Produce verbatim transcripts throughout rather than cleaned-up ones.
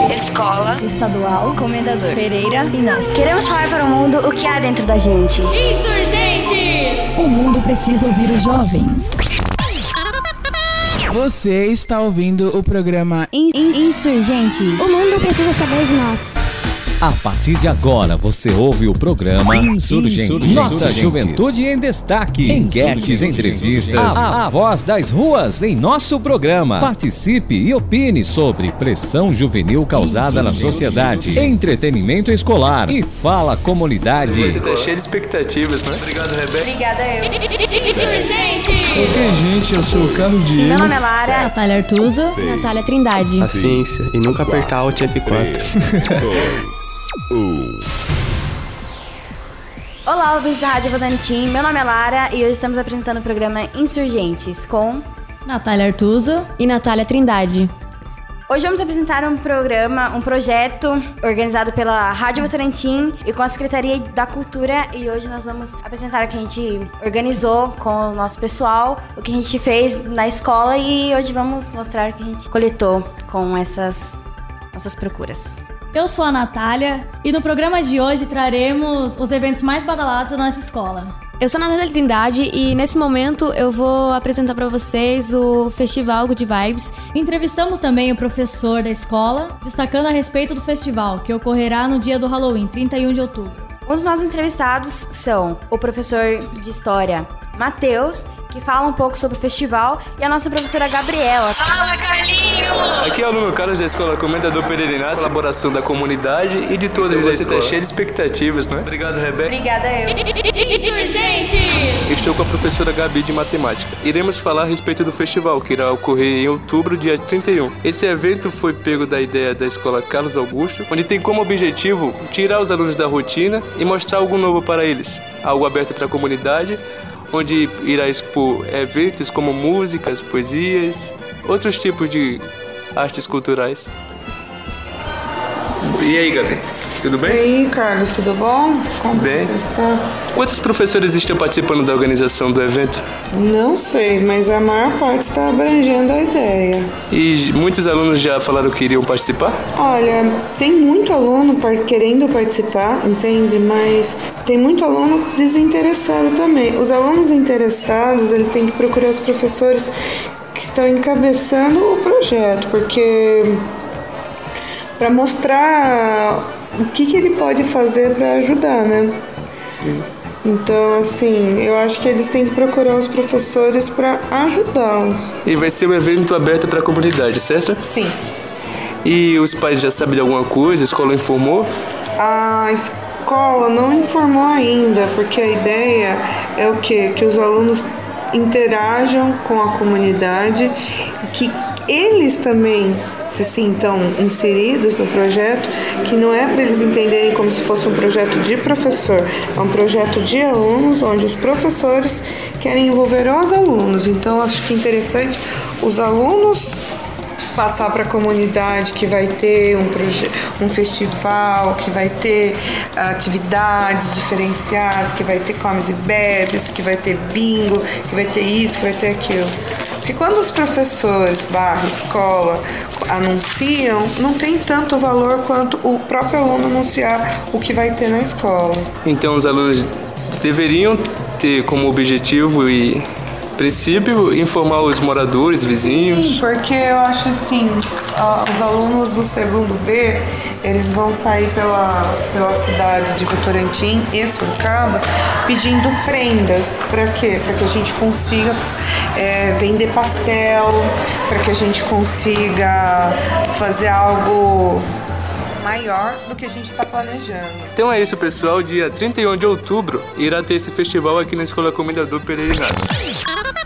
Escola Estadual Comendador Pereira Inácio. Queremos falar para o mundo o que há dentro da gente. Insurgentes! O mundo precisa ouvir os jovens. Você está ouvindo o programa In- In- Insurgentes. O mundo precisa saber de nós. A partir de agora, você ouve o programa Insurgentes. Insurgentes. Nossa juventude em destaque. Enquetes, entrevistas. A, a voz das ruas em nosso programa. Participe e opine sobre pressão juvenil causada na sociedade. Entretenimento escolar e fala comunidade. Você tá cheio de expectativas, né? Obrigado, Rebeca. Obrigada, eu. Insurgentes! Ok, gente, eu sou o Carlos Diego. Meu nome é Lara. Natália Artuso. Natália Trindade. A ciência. E nunca apertar Alt F quatro. Olá, ouvintes da Rádio Vodantim. Meu nome é Lara e hoje estamos apresentando o programa Insurgentes com... Natália Artuso E Natália Trindade. Hoje vamos apresentar um programa, um projeto organizado pela Rádio Votorantim e com a Secretaria da Cultura. E hoje nós vamos apresentar o que a gente organizou com o nosso pessoal, o que a gente fez na escola e hoje vamos mostrar o que a gente coletou com essas nossas procuras. Eu sou a Natália e no programa de hoje traremos os eventos mais badalados da nossa escola. Eu sou a Natália Trindade e nesse momento eu vou apresentar para vocês o Festival Good Vibes. Entrevistamos também o professor da escola, destacando a respeito do festival, que ocorrerá no dia do Halloween, trinta e um de outubro. Um dos nossos entrevistados são o professor de História, Matheus, que fala um pouco sobre o festival, e a nossa professora Gabriela. Fala, Carlinhos! Aqui é o aluno Carlos da Escola Comendador Pereira Inácio, colaboração da comunidade e de todas então, as escolas. Você tá cheio de expectativas, não é? Obrigado, Rebeca. Obrigada, eu. Insurgentes! Estou com a professora Gabi de Matemática. Iremos falar a respeito do festival, que irá ocorrer em outubro, dia trinta e um. Esse evento foi pego da ideia da Escola Carlos Augusto, onde tem como objetivo tirar os alunos da rotina e mostrar algo novo para eles. Algo aberto para a comunidade, onde irá expor eventos como músicas, poesias, outros tipos de artes culturais. E aí, Gabi? Tudo bem? E aí, Carlos, tudo bom? Como bem. você está? Quantos professores estão participando da organização do evento? Não sei, mas a maior parte está abrangendo a ideia. E muitos alunos já falaram que iriam participar? Olha, tem muito aluno par- querendo participar, entende? Mas tem muito aluno desinteressado também. Os alunos interessados, eles têm que procurar os professores que estão encabeçando o projeto, porque para mostrar o que, que ele pode fazer para ajudar, né? Sim. Então, assim, eu acho que eles têm que procurar os professores para ajudá-los. E vai ser um evento aberto para a comunidade, certo? Sim. E os pais já sabem de alguma coisa? A escola informou? A escola não informou ainda, porque a ideia é o quê? Que os alunos interajam com a comunidade, que eles também se sintam inseridos no projeto, que não é para eles entenderem como se fosse um projeto de professor, é um projeto de alunos, onde os professores querem envolver os alunos. Então, acho que é interessante os alunos passar para a comunidade que vai ter um, proje- um festival, que vai ter atividades diferenciadas, que vai ter comes e bebes, que vai ter bingo, que vai ter isso, que vai ter aquilo. Porque quando os professores barra escola anunciam, não tem tanto valor quanto o próprio aluno anunciar o que vai ter na escola. Então os alunos deveriam ter como objetivo e princípio informar os moradores, vizinhos. Sim, porque eu acho assim, ó, os alunos do segundo B, eles vão sair pela, pela cidade de Votorantim e Sorocaba pedindo prendas. Para quê? Para que a gente consiga é, vender pastel, para que a gente consiga fazer algo maior do que a gente está planejando. Então é isso, pessoal. Dia trinta e um de outubro irá ter esse festival aqui na Escola Comendador Pereira Inácio.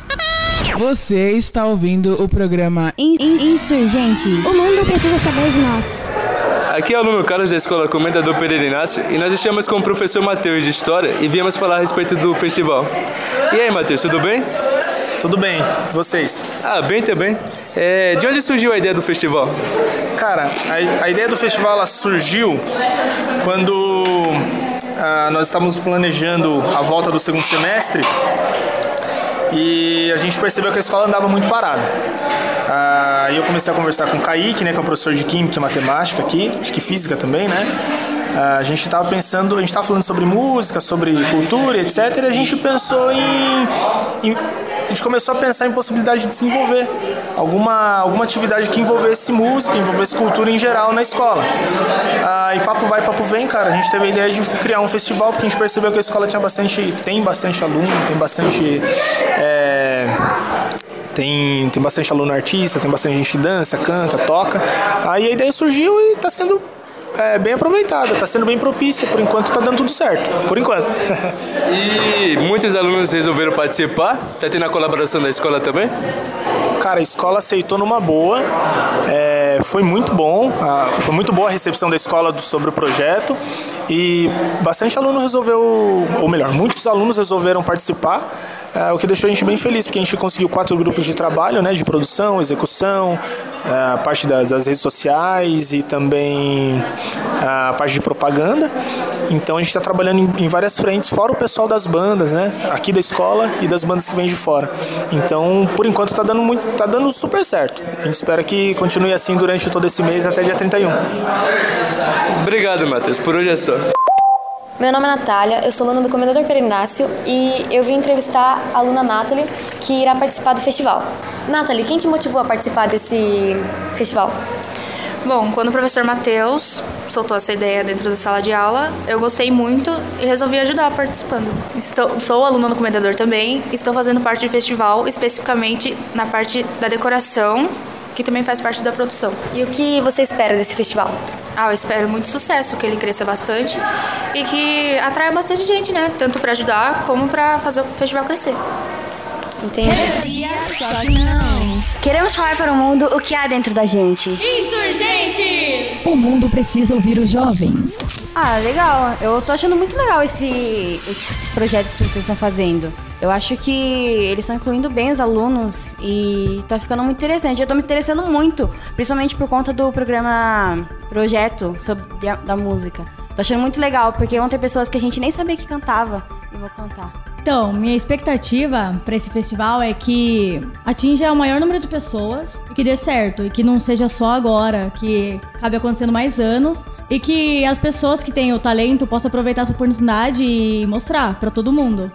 Você está ouvindo o programa In- In- Insurgentes. O mundo precisa saber de nós. Aqui é o aluno Carlos da Escola Comendador Pereira Inácio e nós estamos com o professor Matheus de História e viemos falar a respeito do festival. E aí, Matheus, tudo bem? Tudo bem, vocês? Ah, bem também. É, de onde surgiu a ideia do festival? Cara, a, a ideia do festival ela surgiu quando ah, nós estávamos planejando a volta do segundo semestre e a gente percebeu que a escola andava muito parada. Ah, Aí eu comecei a conversar com o Kaique, né, que é um professor de Química e Matemática aqui, acho que Física também, né? A gente estava pensando, a gente estava falando sobre música, sobre cultura, etcétera. E a gente pensou em, em... A gente começou a pensar em possibilidade de desenvolver alguma, alguma atividade que envolvesse música, envolvesse cultura em geral na escola. Ah, e papo vai, papo vem, cara. A gente teve a ideia de criar um festival, porque a gente percebeu que a escola tinha bastante, tem bastante aluno, tem bastante... É, tem, tem bastante aluno artista, tem bastante gente que dança, canta, toca. Aí a ideia surgiu e está sendo... É bem aproveitada, está sendo bem propícia, por enquanto está dando tudo certo, por enquanto. E muitos alunos resolveram participar? Está tendo a colaboração da escola também? Cara, a escola aceitou numa boa, é, foi muito bom, a, foi muito boa a recepção da escola do, sobre o projeto e bastante aluno resolveu, ou melhor, muitos alunos resolveram participar. É, o que deixou a gente bem feliz, porque a gente conseguiu quatro grupos de trabalho, né, de produção, execução, a parte das, das redes sociais e também a parte de propaganda. Então a gente está trabalhando em, em várias frentes, fora o pessoal das bandas, né, aqui da escola e das bandas que vêm de fora. Então, por enquanto, está dando, muito, tá dando super certo. A gente espera que continue assim durante todo esse mês, até dia trinta e um. Obrigado, Matheus. Por hoje é só. Meu nome é Natália, eu sou aluna do Comendador Perenácio e eu vim entrevistar a aluna Nathalie, que irá participar do festival. Nathalie, quem te motivou a participar desse festival? Bom, quando o professor Matheus soltou essa ideia dentro da sala de aula, eu gostei muito e resolvi ajudar participando. Estou, sou aluna do Comendador também, estou fazendo parte do festival, especificamente na parte da decoração, que também faz parte da produção. E o que você espera desse festival? Ah, eu espero muito sucesso, que ele cresça bastante e que atraia bastante gente, né? Tanto para ajudar como para fazer o festival crescer. Entendi. Queremos falar para o mundo o que há dentro da gente. Insurgentes! O mundo precisa ouvir os jovens. Ah, legal. Eu tô achando muito legal esse, esse projeto que vocês estão fazendo. Eu acho que eles estão incluindo bem os alunos e tá ficando muito interessante. Eu tô me interessando muito, principalmente por conta do programa Projeto sobre a, da música. Tô achando muito legal, porque vão ter pessoas que a gente nem sabia que cantava e vou cantar. Então, minha expectativa para esse festival é que atinja o maior número de pessoas e que dê certo, e que não seja só agora, que acabe acontecendo mais anos e que as pessoas que têm o talento possam aproveitar essa oportunidade e mostrar para todo mundo.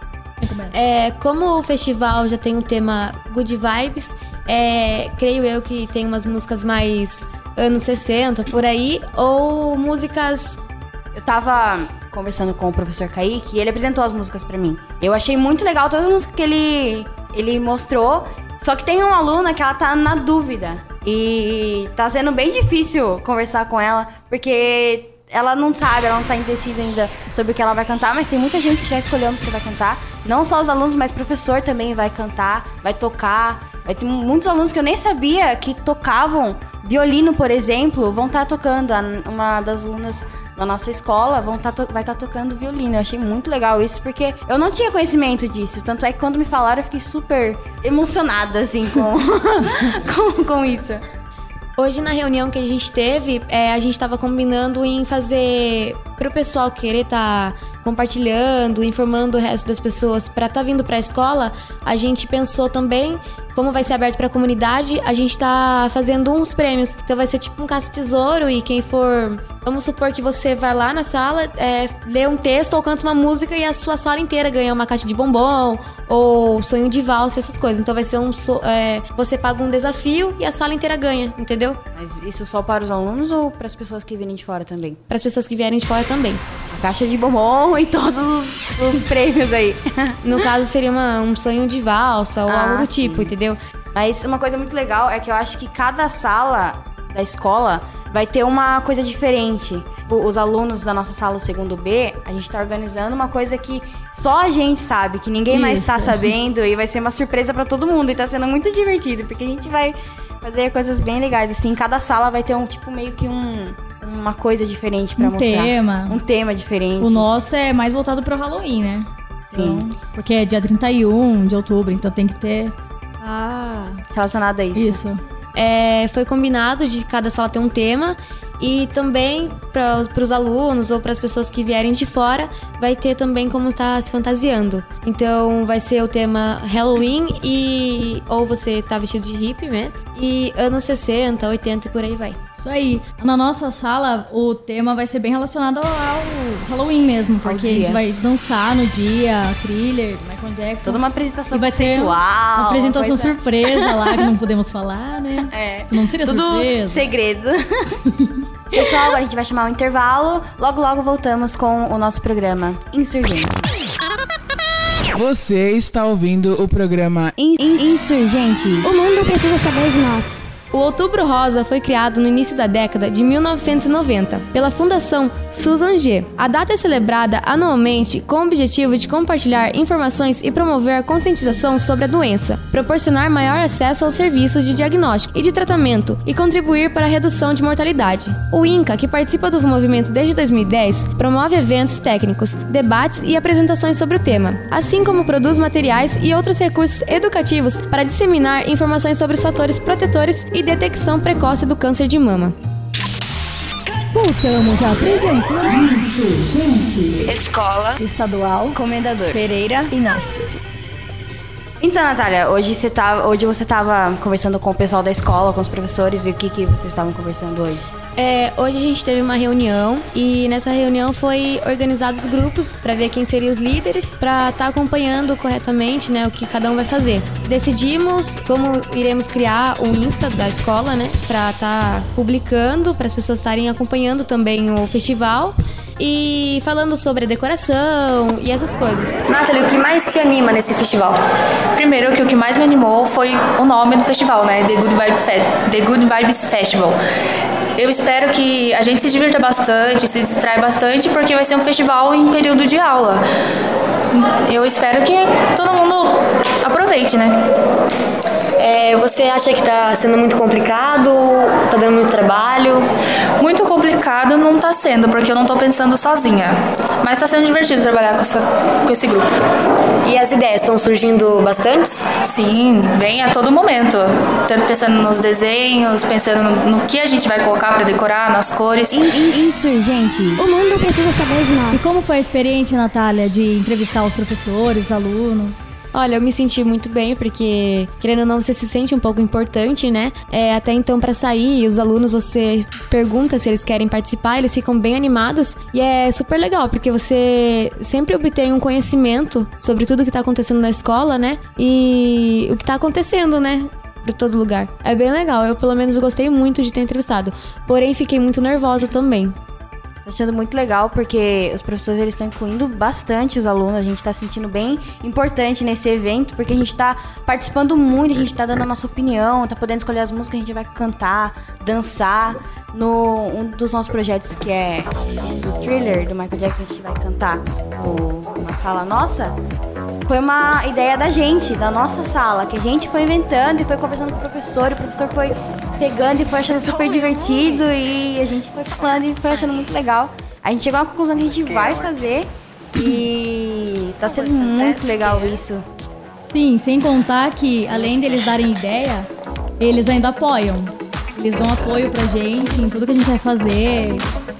É, como o festival já tem um tema Good Vibes, é, creio eu que tem umas músicas mais anos sessenta, por aí, ou músicas... Eu tava conversando com o professor Kaique e ele apresentou as músicas pra mim. Eu achei muito legal todas as músicas que ele, ele mostrou, só que tem uma aluna que ela tá na dúvida e tá sendo bem difícil conversar com ela, porque... Ela não sabe, ela não tá indecisa ainda sobre o que ela vai cantar, mas tem muita gente que já escolheu a música que vai cantar. Não só os alunos, mas o professor também vai cantar, vai tocar. Vai ter muitos alunos que eu nem sabia que tocavam violino, por exemplo, vão estar tá tocando. Uma das alunas da nossa escola vão tá to- vai estar tá tocando violino. Eu achei muito legal isso, porque eu não tinha conhecimento disso. Tanto é que quando me falaram, eu fiquei super emocionada, assim, com, com, com isso. Hoje, na reunião que a gente teve, é, a gente estava combinando em fazer, para o pessoal querer estar tá compartilhando, informando o resto das pessoas para estar tá vindo para a escola, a gente pensou também, como vai ser aberto para a comunidade, a gente está fazendo uns prêmios. Então vai ser tipo um caça-tesouro e quem for... Vamos supor que você vai lá na sala, é, lê um texto ou canta uma música e a sua sala inteira ganha uma caixa de bombom ou sonho de valsa, essas coisas. Então vai ser um... É, você paga um desafio e a sala inteira ganha, entendeu? Mas isso só para os alunos ou para as pessoas que vierem de fora também? Para as pessoas que vierem de fora também. A caixa de bombom e todos os, os prêmios aí. No caso, seria uma, um sonho de valsa ou ah, algo do sim. tipo, entendeu? Mas uma coisa muito legal é que eu acho que cada sala da escola vai ter uma coisa diferente. Os alunos da nossa sala, o segundo B, a gente tá organizando uma coisa que só a gente sabe, que ninguém Isso. mais tá sabendo, e vai ser uma surpresa pra todo mundo. E tá sendo muito divertido, porque a gente vai fazer coisas bem legais. Assim, cada sala vai ter um tipo meio que um... uma coisa diferente pra um mostrar. Um tema. Um tema diferente. O nosso é mais voltado pro Halloween, né? Sim. Então, porque é dia trinta e um de outubro, então tem que ter... Ah, relacionado a isso. Isso. É, foi combinado de cada sala ter um tema E também para os alunos ou para as pessoas que vierem de fora, vai ter também como tá se fantasiando. Então vai ser o tema Halloween e ou você tá vestido de hippie, né? E anos sessenta, oitenta e por aí vai. Isso aí. Na nossa sala, o tema vai ser bem relacionado ao Halloween mesmo, porque a gente vai dançar no dia, Thriller, Michael Jackson. Toda uma apresentação e vai ter conceitual, uma apresentação coisa... surpresa lá, que não podemos falar, né? É. Senão seria Tudo surpresa. segredo. Pessoal, agora a gente vai chamar um intervalo. Logo, logo voltamos com o nosso programa Insurgentes. Você está ouvindo o programa In- In- Insurgentes. O mundo precisa saber de nós. O Outubro Rosa foi criado no início da década de mil novecentos e noventa pela Fundação Susan G. A data é celebrada anualmente com o objetivo de compartilhar informações e promover a conscientização sobre a doença, proporcionar maior acesso aos serviços de diagnóstico e de tratamento e contribuir para a redução de mortalidade. O INCA, que participa do movimento desde dois mil e dez, promove eventos técnicos, debates e apresentações sobre o tema, assim como produz materiais e outros recursos educativos para disseminar informações sobre os fatores protetores e detecção precoce do câncer de mama. Voltamos a apresentar Insurgente. Escola Estadual Comendador Pereira Inácio. Então, Natália, hoje você tá, hoje você estava conversando com o pessoal da escola, com os professores, e o que, que vocês estavam conversando hoje? É, hoje a gente teve uma reunião e nessa reunião foi organizados grupos para ver quem seriam os líderes, para estar tá acompanhando corretamente, né, o que cada um vai fazer. Decidimos como iremos criar o Insta da escola, né, para estar tá publicando, para as pessoas estarem acompanhando também o festival e falando sobre a decoração e essas coisas. Nathalie, o que mais te anima nesse festival? Primeiro, que o que mais me animou foi o nome do festival, né? The Good, Vibe Fe- The Good Vibes Festival. Eu espero que a gente se divirta bastante, se distraia bastante, porque vai ser um festival em período de aula. Eu espero que todo mundo aproveite, né? É, você acha que tá sendo muito complicado? Tá dando muito trabalho? Muito complicado não tá sendo, porque eu não tô pensando sozinha. Mas tá sendo divertido trabalhar com, essa, com esse grupo. E as ideias estão surgindo bastantes? Sim, vem a todo momento. Tanto pensando nos desenhos, pensando no, no que a gente vai colocar pra decorar, nas cores. In- in- Insurgente. O mundo precisa saber de nós. E como foi a experiência, Natália, de entrevistar os professores, os alunos? Olha, eu me senti muito bem, porque, querendo ou não, você se sente um pouco importante, né? É, até então, pra sair, os alunos, você pergunta se eles querem participar, eles ficam bem animados. E é super legal, porque você sempre obtém um conhecimento sobre tudo que tá acontecendo na escola, né? E o que tá acontecendo, né? Por todo lugar. É bem legal, eu pelo menos gostei muito de ter entrevistado. Porém, fiquei muito nervosa também. Tô achando muito legal, porque os professores eles estão incluindo bastante os alunos. A gente tá se sentindo bem importante nesse evento, porque a gente tá participando muito, a gente tá dando a nossa opinião, tá podendo escolher as músicas que a gente vai cantar, dançar. No, um dos nossos projetos, que é esse do Thriller, do Michael Jackson, a gente vai cantar no, numa sala nossa. Foi uma ideia da gente, da nossa sala, que a gente foi inventando e foi conversando com o professor, e o professor foi pegando e foi achando super divertido, e a gente foi falando e foi achando muito legal. A gente chegou à conclusão que a gente vai fazer e tá sendo muito legal isso. Sim, sem contar que, além deles darem ideia, eles ainda apoiam. Eles dão apoio pra gente em tudo que a gente vai fazer.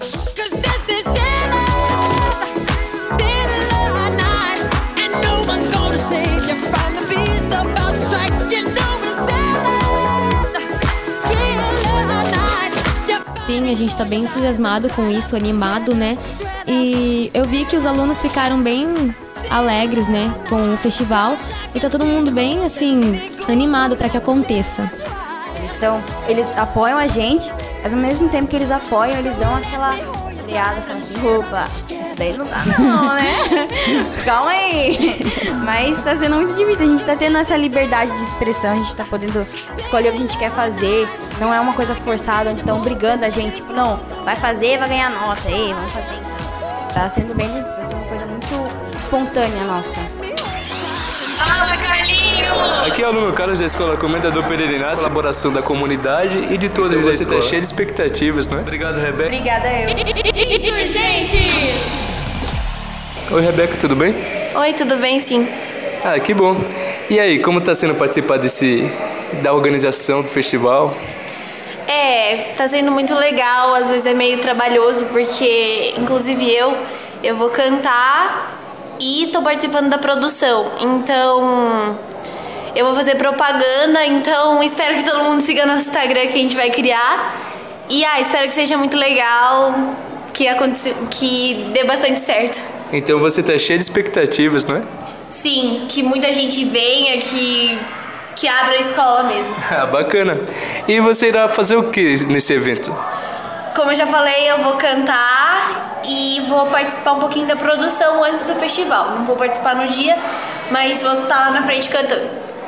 Sim, a gente tá bem entusiasmado com isso, animado, né? E eu vi que os alunos ficaram bem alegres, né, com o festival. E tá todo mundo bem, assim, animado pra que aconteça. Então, eles apoiam a gente, mas ao mesmo tempo que eles apoiam, eles dão aquela freada, falando assim, opa, isso daí não dá não, né? Calma aí. Mas tá sendo muito divertido, a gente tá tendo essa liberdade de expressão, a gente tá podendo escolher o que a gente quer fazer, não é uma coisa forçada, onde estão brigando a gente, tipo, não, vai fazer, vai ganhar nota, ei, vamos fazer então. Tá sendo bem, vai ser uma coisa muito espontânea nossa. Fala, Carlinhos! Aqui é o aluno Carlos da Escola Comendador Pereira Inácio, colaboração da comunidade e de todos então, você está cheio de expectativas, não é? Obrigado, Rebeca. Obrigada, eu. Insurgentes! Oi, Rebeca, tudo bem? Oi, tudo bem, sim. Ah, que bom. E aí, como está sendo participar desse, da organização do festival? É, tá sendo muito legal, às vezes é meio trabalhoso, porque, inclusive eu, eu vou cantar e tô participando da produção, então eu vou fazer propaganda, então espero que todo mundo siga nosso Instagram que a gente vai criar, e ah, espero que seja muito legal, que, aconte... que dê bastante certo. Então você tá cheio de expectativas, não é? Sim, que muita gente venha, que... que abra a escola mesmo. Ah, bacana. E você irá fazer o que nesse evento? Como eu já falei, eu vou cantar e vou participar um pouquinho da produção antes do festival. Não vou participar no dia, mas vou estar lá na frente cantando.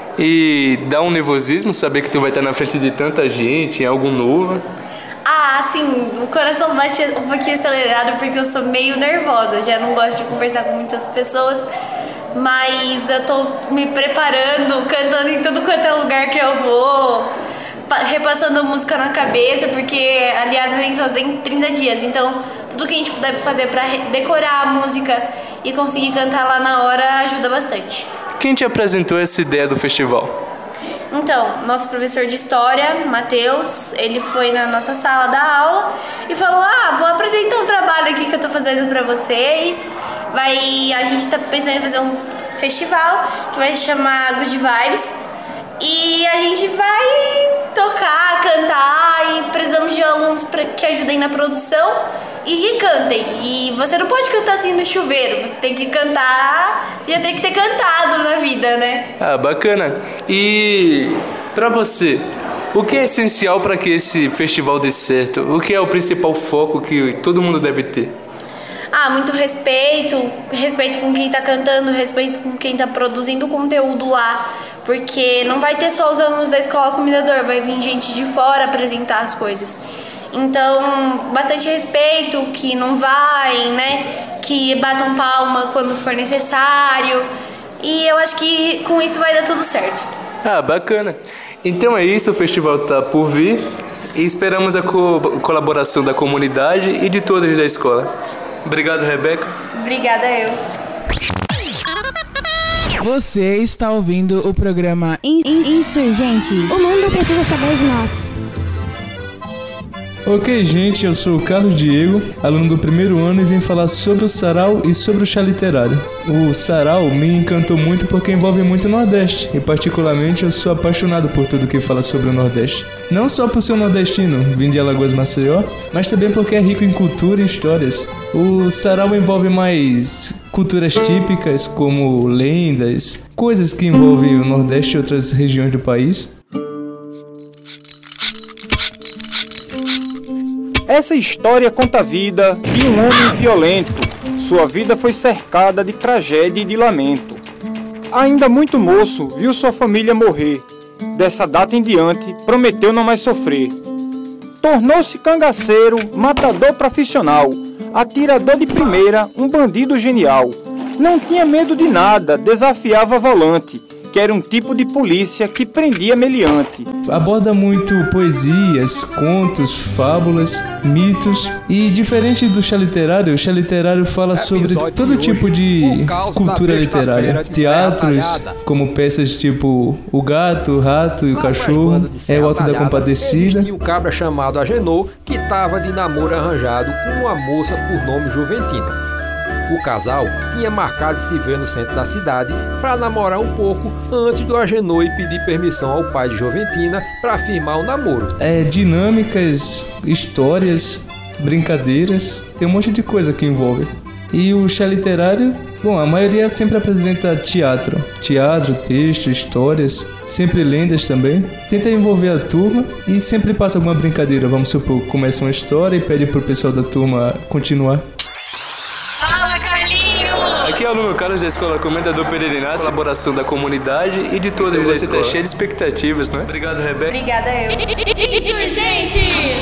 E dá um nervosismo saber que tu vai estar na frente de tanta gente, em algo novo? Ah, sim, o coração bate um pouquinho acelerado porque eu sou meio nervosa. Já não gosto de conversar com muitas pessoas. Mas eu tô me preparando, cantando em tudo quanto é lugar que eu vou, repassando música na cabeça, porque, aliás, a gente só tem trinta dias, então tudo que a gente puder fazer pra decorar a música e conseguir cantar lá na hora ajuda bastante. Quem te apresentou essa ideia do festival? Então, nosso professor de história, Matheus, ele foi na nossa sala da aula e falou: ah, vou apresentar um trabalho aqui que eu tô fazendo pra vocês. Vai, a gente tá pensando em fazer um festival que vai se chamar Good Vibes. E a gente vai tocar, cantar e precisamos de alunos pra, que ajudem na produção e que cantem. E você não pode cantar assim no chuveiro, você tem que cantar, já tem que ter cantado na vida, né? Ah, bacana. E pra você, o que é essencial para que esse festival dê certo? O que é o principal foco que todo mundo deve ter? Ah, muito respeito, respeito com quem tá cantando, respeito com quem tá produzindo conteúdo lá, porque não vai ter só os alunos da Escola Comendador, vai vir gente de fora apresentar as coisas. Então, bastante respeito, que não vai, né, que batam palma quando for necessário, e eu acho que com isso vai dar tudo certo. Ah, bacana. Então é isso, o festival tá por vir e esperamos a co- colaboração da comunidade e de todos da escola. Obrigado, Rebeca. Obrigada, eu. Você está ouvindo o programa In- In- Insurgente. O mundo precisa saber de nós. Ok, gente, eu sou o Carlos Diego, aluno do primeiro ano e vim falar sobre o sarau e sobre o chá literário. O sarau me encantou muito porque envolve muito o Nordeste, e particularmente eu sou apaixonado por tudo que fala sobre o Nordeste. Não só por ser um nordestino, vim de Alagoas, Maceió, mas também porque é rico em cultura e histórias. O sarau envolve mais culturas típicas, como lendas, coisas que envolvem o Nordeste e outras regiões do país. Essa história conta a vida de um homem violento. Sua vida foi cercada de tragédia e de lamento. Ainda muito moço, viu sua família morrer. Dessa data em diante, prometeu não mais sofrer. Tornou-se cangaceiro, matador profissional, atirador de primeira, um bandido genial. Não tinha medo de nada, desafiava volante, que era um tipo de polícia que prendia meliante. Aborda muito poesias, contos, fábulas, mitos, e diferente do chá literário, o chá literário fala sobre todo tipo de cultura literária. Teatros, como peças tipo O Gato, o Rato e o Cachorro, é o Alto da Compadecida. E um cabra chamado Agenor, que estava de namoro arranjado com uma moça por nome Juventina. O casal tinha marcado de se ver no centro da cidade para namorar um pouco antes do Agenor ir pedir permissão ao pai de Juventina para firmar o namoro. É, dinâmicas, histórias, brincadeiras, tem um monte de coisa que envolve. E o chá literário, bom, a maioria sempre apresenta teatro. Teatro, texto, histórias, sempre lendas também. Tenta envolver a turma e sempre passa alguma brincadeira. Vamos supor, começa uma história e pede pro pessoal da turma continuar. Aqui é o aluno Carlos da Escola Comendador Pereira Inácio, colaboração da comunidade e de todos então da escola. Você tá cheio de expectativas, não é? Obrigado, Rebeca. Obrigada, eu. Insurgente!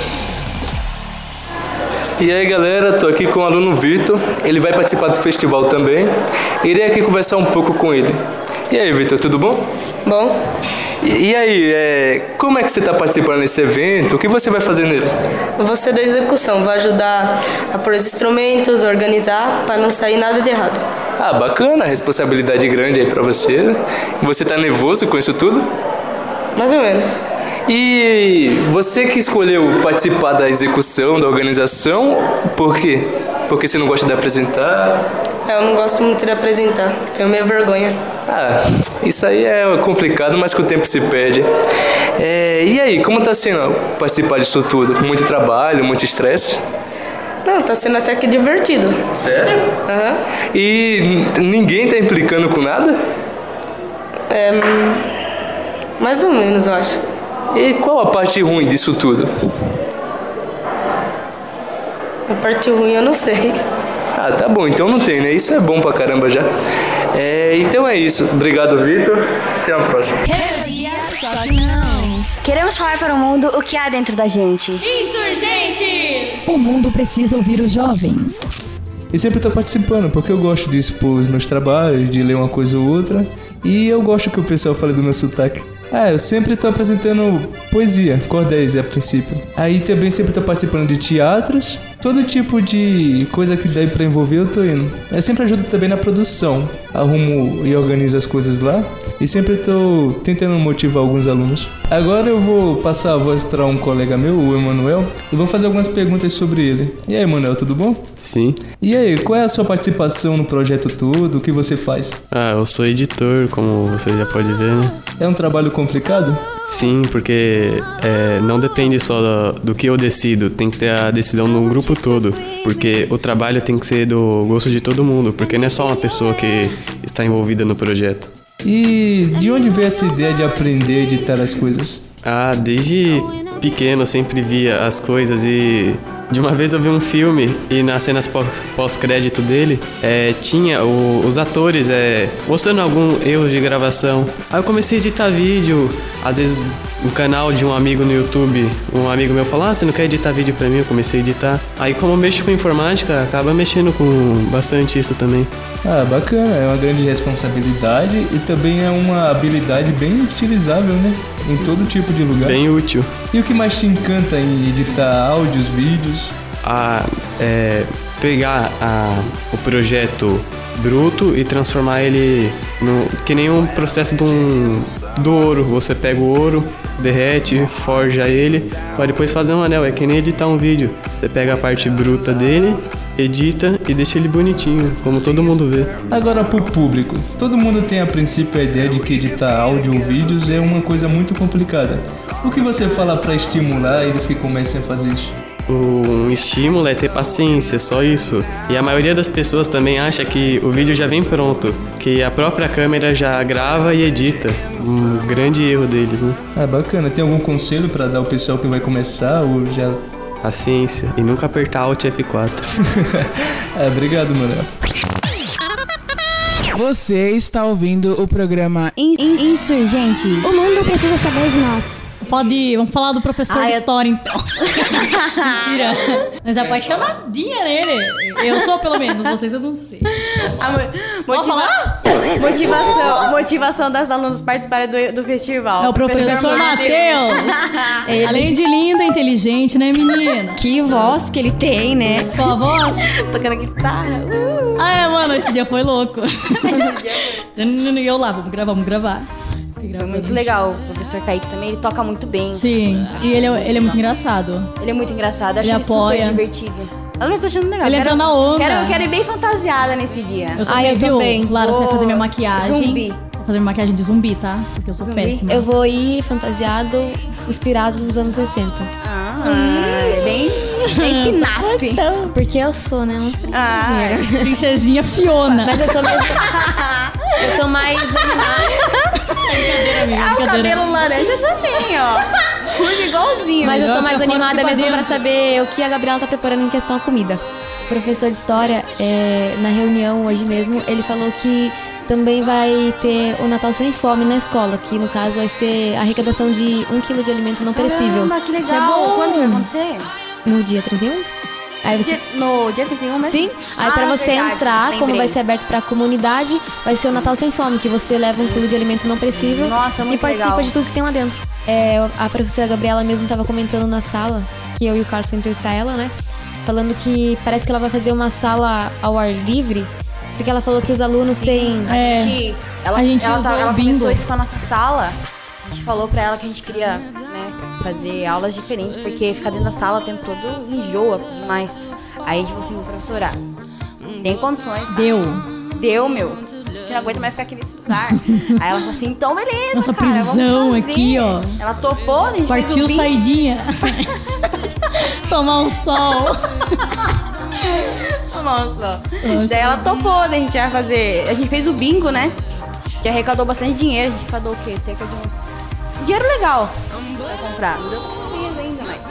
E aí, galera, tô aqui com o aluno Vitor. Ele vai participar do festival também. Irei aqui conversar um pouco com ele. E aí, Vitor, tudo bom? Bom. E, e aí, é, como é que você está participando desse evento? O que você vai fazer nele? Eu vou ser da execução, vou ajudar a pôr os instrumentos, organizar, para não sair nada de errado. Ah, bacana, responsabilidade grande aí para você. Você tá nervoso com isso tudo? Mais ou menos. E você que escolheu participar da execução, da organização, por quê? Porque você não gosta de apresentar? Eu não gosto muito de apresentar, tenho meio vergonha. Ah, isso aí é complicado, mas com o tempo se perde. É, e aí, como tá sendo participar disso tudo? Muito trabalho, muito estresse? Não, tá sendo até que divertido. Sério? Aham. Uhum. E ninguém tá implicando com nada? É, mais ou menos, eu acho. E qual a parte ruim disso tudo? A parte ruim eu não sei. Ah, tá bom, então não tem, né? Isso é bom pra caramba já. É, então é isso. Obrigado, Vitor. Até a próxima. Rebeldia, só que não. Queremos falar para o mundo o que há dentro da gente. Insurgentes! O mundo precisa ouvir os jovens. E sempre tô participando, porque eu gosto de expor os meus trabalhos, de ler uma coisa ou outra. E eu gosto que o pessoal fale do meu sotaque. Ah, eu sempre tô apresentando poesia, cordéis a princípio. Aí também sempre tô participando de teatros, todo tipo de coisa que dá pra envolver eu tô indo. Eu sempre ajudo também na produção, arrumo e organizo as coisas lá. E sempre tô tentando motivar alguns alunos. Agora eu vou passar a voz para um colega meu, o Emanuel, e vou fazer algumas perguntas sobre ele. E aí, Emanuel, tudo bom? Sim. E aí, qual é a sua participação no projeto todo? O que você faz? Ah, eu sou editor, como você já pode ver, né? É um trabalho complicado? Sim, porque é, não depende só do, do que eu decido, tem que ter a decisão do grupo todo, porque o trabalho tem que ser do gosto de todo mundo, porque não é só uma pessoa que está envolvida no projeto. E de onde veio essa ideia de aprender a editar as coisas? Ah, desde pequeno eu sempre via as coisas e de uma vez eu vi um filme e nas cenas pós-crédito dele é, tinha o, os atores é, mostrando algum erro de gravação. Aí eu comecei a editar vídeo, às vezes um canal de um amigo no YouTube, um amigo meu falou, ah, você não quer editar vídeo pra mim? Eu comecei a editar. Aí como eu mexo com informática, acaba mexendo com bastante isso também. Ah, bacana, é uma grande responsabilidade e também é uma habilidade bem utilizável, né? Em todo tipo de lugar. Bem útil. E o que mais te encanta em editar áudios, vídeos? Ah, é pegar a, o projeto bruto e transformar ele no, que nem um processo de um, do ouro. Você pega o ouro, derrete, forja ele, para depois fazer um anel. É que nem editar um vídeo. Você pega a parte bruta dele, edita e deixa ele bonitinho, como todo mundo vê. Agora pro público, todo mundo tem a princípio a ideia de que editar áudio ou vídeos é uma coisa muito complicada. O que você fala para estimular eles que comecem a fazer isso? Um estímulo é ter paciência, só isso. E a maioria das pessoas também acha que o vídeo já vem pronto, que a própria câmera já grava e edita. Um grande erro deles, né? Ah, bacana. Tem algum conselho para dar ao pessoal que vai começar ou já... Paciência e nunca apertar Alt F quatro. É, obrigado, Manuel. Você está ouvindo o programa Insurgente. O mundo precisa saber de nós. Pode, vamos falar do professor ah, de eu... história, então. Mentira. Mas é apaixonadinha nele. Eu sou, pelo menos. Vocês eu não sei. A mo- motiva... falar? Motivação, motivação das alunas participarem do, do festival. É o professor, professor Matheus. Ele... Além de linda, inteligente, né, menina? Que voz que ele tem, né? Sua voz? Tocando guitarra. Uh. Ah, é, mano. Esse dia foi louco. E eu lá, vamos gravar, vamos gravar. Foi muito legal. O professor Kaique também, ele toca muito bem. Sim, e ele é, ele é muito engraçado. Ele é muito engraçado, eu acho ele, ele apoia. super divertido. Eu tô achando legal. Ele quero, entrou na onda. Quero, quero ir bem fantasiada nesse dia. Eu também, ah, eu viu? também. Lara, você vai fazer minha maquiagem. Zumbi. Vou fazer minha maquiagem de zumbi, tá? Porque eu sou zumbi? péssima. Eu vou ir fantasiado, inspirado nos anos sessenta. Ah, hum. bem, bem pinap. Porque eu sou, né? Uma princesinha. Ah, princesinha Fiona. Mas eu tô mesmo... eu tô mais animada. Brincadeira, amiga, ah, o cabelo laranja também, ó. Curva igualzinho. Mas eu tô mais animada mesmo pra saber o que a Gabriela tá preparando em questão à comida. O professor de história, é, na reunião hoje mesmo, ele falou que também vai ter o Natal Sem Fome na escola, que no caso vai ser a arrecadação de um quilo de alimento não perecível. Caramba, que legal. Quando vai acontecer? No dia trinta e um. Aí você... No dia trinta e um mesmo? Sim. Aí ah, pra você verdade, entrar, lembrei. Como vai ser aberto pra comunidade, vai ser o Natal Sem Fome, que você leva um quilo de alimento não perecível. Nossa, muito e participa legal. de tudo que tem lá dentro. É, a professora Gabriela mesmo tava comentando na sala, que eu e o Carlos fomos entrevistar ela, né? Falando que parece que ela vai fazer uma sala ao ar livre, porque ela falou que os alunos Sim, têm... A é, gente, ela, a gente ela, ela, ela bingo. começou isso com a nossa sala. A gente falou pra ela que a gente queria, né, fazer aulas diferentes, porque ficar dentro da sala o tempo todo enjoa demais. Aí a gente falou assim, professora, sem condições. Tá? Deu. Deu, meu. A gente não aguenta mais ficar aqui nesse lugar. Aí ela falou assim, então beleza, nossa, cara, prisão aqui, ó. Ela topou, a gente partiu fez o saidinha. Tomar um sol. Tomar um sol. Daí ela topou, daí a gente vai fazer... A gente fez o bingo, né? A gente arrecadou bastante dinheiro. A gente arrecadou o quê? Cerca de uns... Um dinheiro legal pra comprar. Não deu pra comer ainda, mas...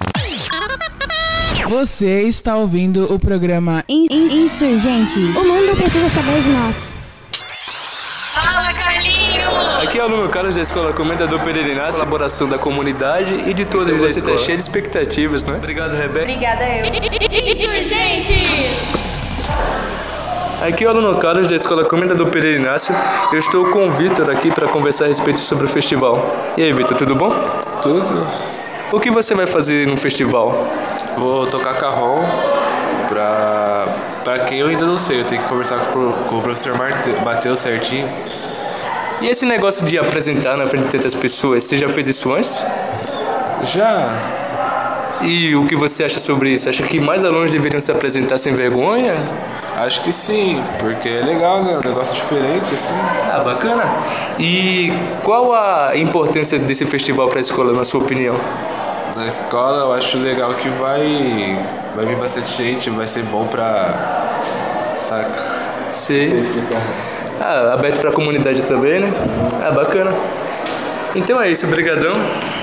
Você está ouvindo o programa In- In- Insurgente. O mundo precisa saber de nós. Fala, Carlinhos! Aqui é o aluno Carlos da Escola Comendador Pereira Inácio, colaboração da comunidade e de todos. Você está cheio de expectativas, não é? Obrigado, Rebeca. Obrigada, eu. Insurgente! Aqui é o aluno Carlos da Escola Comendador Pereira Inácio. Eu estou com o Vitor aqui para conversar a respeito sobre o festival. E aí, Vitor, tudo bom? Tudo. O que você vai fazer no festival? Vou tocar carrom pra, pra quem eu ainda não sei. Eu tenho que conversar com, com o professor Matheus certinho. E esse negócio de apresentar na frente de tantas pessoas, você já fez isso antes? Já. E o que você acha sobre isso? Acha que mais alunos deveriam se apresentar sem vergonha? Acho que sim, porque é legal, né? Um negócio diferente, assim. Ah, bacana. E qual a importância desse festival para a escola, na sua opinião? Na escola eu acho legal que vai, vai vir bastante gente, vai ser bom pra... Saca? Sim. Sei explicar. Ah, aberto pra comunidade também, né? Sim. Ah, bacana. Então é isso, brigadão.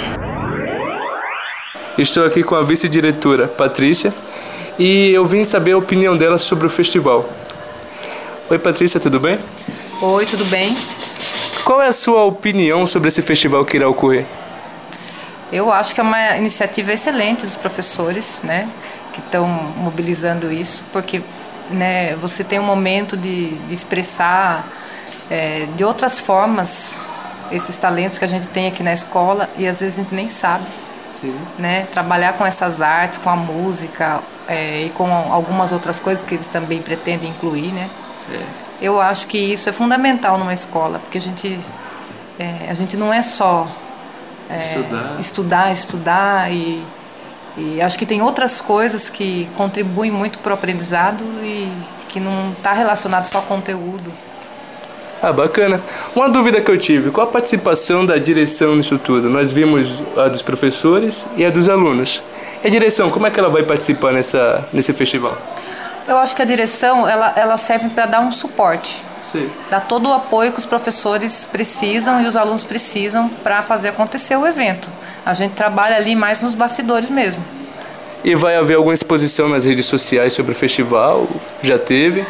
Estou aqui com a vice-diretora, Patrícia, e eu vim saber a opinião dela sobre o festival. Oi, Patrícia, tudo bem? Oi, tudo bem? Qual é a sua opinião sobre esse festival que irá ocorrer? Eu acho que é uma iniciativa excelente dos professores, né, que estão mobilizando isso, porque, né, você tem um momento de, de expressar é, de outras formas esses talentos que a gente tem aqui na escola e às vezes a gente nem sabe. Sim. Né, trabalhar com essas artes, com a música é, e com algumas outras coisas que eles também pretendem incluir, né? É. Eu acho que isso é fundamental numa escola, porque a gente, é, a gente não é só é, estudar. estudar, estudar e, e acho que tem outras coisas que contribuem muito para o aprendizado e que não está relacionado só ao conteúdo. Ah, bacana. Uma dúvida que eu tive, qual a participação da direção nisso tudo? Nós vimos a dos professores e a dos alunos. E a direção, como é que ela vai participar nessa, nesse festival? Eu acho que a direção, ela, ela serve para dar um suporte. Sim. Dar todo o apoio que os professores precisam e os alunos precisam para fazer acontecer o evento. A gente trabalha ali mais nos bastidores mesmo. E vai haver alguma exposição nas redes sociais sobre o festival? Já teve?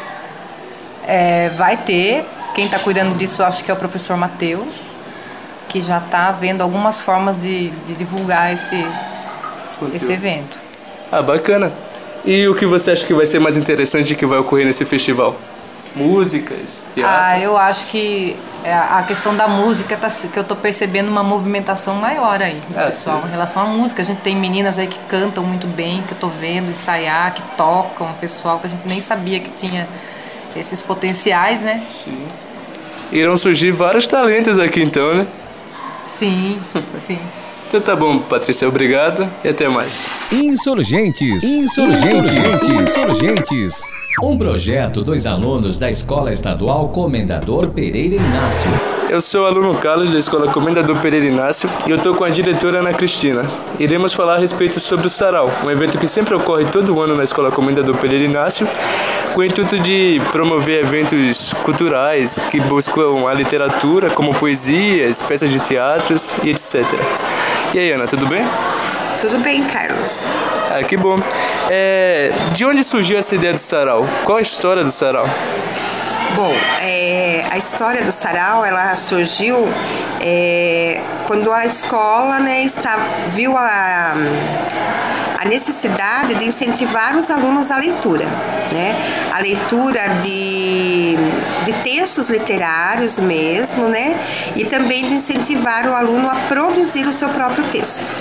É, vai ter. Quem está cuidando disso, acho que é o professor Matheus, que já está vendo algumas formas de, de divulgar esse, esse evento. Ah, bacana. E o que você acha que vai ser mais interessante que vai ocorrer nesse festival? Músicas, teatro? Ah, eu acho que a questão da música, tá, que eu estou percebendo uma movimentação maior aí, ah, pessoal, sim. Em relação à música. A gente tem meninas aí que cantam muito bem, que eu estou vendo ensaiar, que tocam, pessoal que a gente nem sabia que tinha esses potenciais, né? Sim. Irão surgir vários talentos aqui então, né? Sim, sim. Então tá bom, Patrícia, obrigado e até mais. Insurgentes, insurgentes, insurgentes. Um projeto dos alunos da Escola Estadual Comendador Pereira Inácio. Eu sou o aluno Carlos da Escola Comendador Pereira Inácio e eu estou com a diretora Ana Cristina. Iremos falar a respeito sobre o Sarau, um evento que sempre ocorre todo ano na Escola Comendador Pereira Inácio, com o intuito de promover eventos culturais que buscam a literatura, como poesias, peças de teatros e etcétera. E aí, Ana, tudo bem? Tudo bem, Carlos. Ah, que bom. É, de onde surgiu essa ideia do Sarau? Qual a história do Sarau? Bom, é, a história do Sarau, ela surgiu é, quando a escola, né, está, viu a, a necessidade de incentivar os alunos à leitura, né? A leitura de, de textos literários mesmo, né? E também de incentivar o aluno a produzir o seu próprio texto.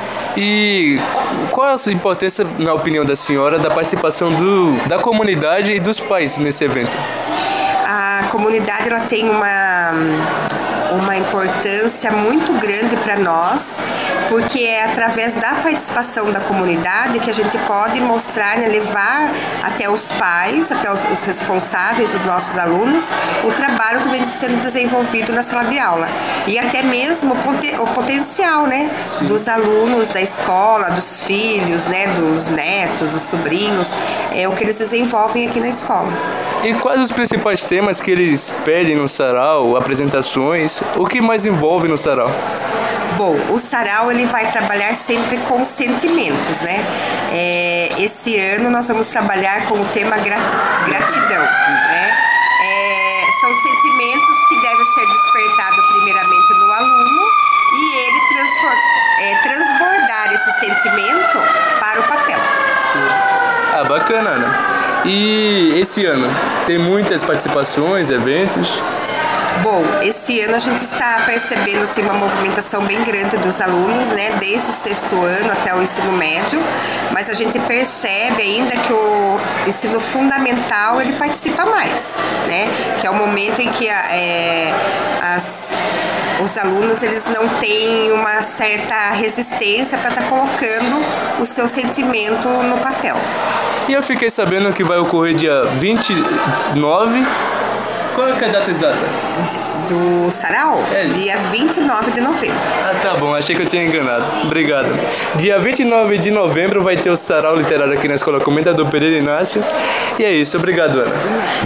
E qual a importância, na opinião da senhora, da participação do, da comunidade e dos pais nesse evento? A comunidade ela tem uma, uma importância muito grande para nós, porque é através da participação da comunidade que a gente pode mostrar, né, levar até os pais, até os, os responsáveis dos nossos alunos, o trabalho que vem sendo desenvolvido na sala de aula. E até mesmo o potencial, né, dos alunos da escola, dos filhos, né, dos netos, dos sobrinhos, é o que eles desenvolvem aqui na escola. E quais os principais temas que eles pedem no sarau, apresentações? O que mais envolve no sarau? Bom, o sarau ele vai trabalhar sempre com sentimentos, né? É, esse ano nós vamos trabalhar com o tema gra- gratidão, né? É, são sentimentos que devem ser despertados primeiramente no aluno e ele transform, é, transbordar esse sentimento para o papel. Sim. Ah, bacana, né? E esse ano, tem muitas participações, eventos? Bom, esse ano a gente está percebendo assim, uma movimentação bem grande dos alunos, né, desde o sexto ano até o ensino médio, mas a gente percebe ainda que o ensino fundamental ele participa mais, né, que é o momento em que é, as, os alunos eles não têm uma certa resistência para estar tá colocando o seu sentimento no papel. E eu fiquei sabendo que vai ocorrer dia vinte e nove. Qual é a data exata? Do sarau? É. Dia vinte e nove de novembro. Ah, tá bom. Achei que eu tinha enganado. Obrigado. Dia vinte e nove de novembro vai ter o sarau literário aqui na Escola Comendador Pereira Inácio. E é isso. Obrigado, Ana.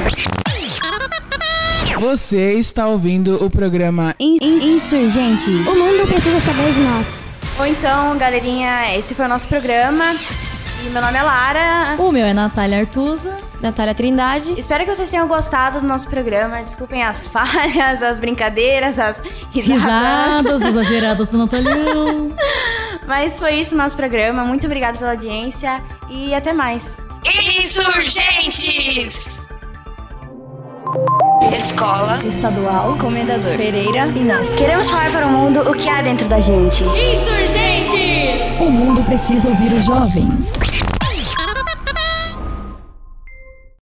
Você está ouvindo o programa Insurgente. O mundo precisa saber de nós. Ou então, galerinha, esse foi o nosso programa. E meu nome é Lara. O meu é Natália Artusa. Natália Trindade. Espero que vocês tenham gostado do nosso programa. Desculpem as falhas, as brincadeiras, as risadas. Risadas, exageradas do Natalhão. Mas foi isso o nosso programa. Muito obrigada pela audiência e até mais. Insurgentes! Escola Estadual Comendador Pereira Inácio. Queremos falar para o mundo o que há dentro da gente. Insurgentes! O mundo precisa ouvir os jovens.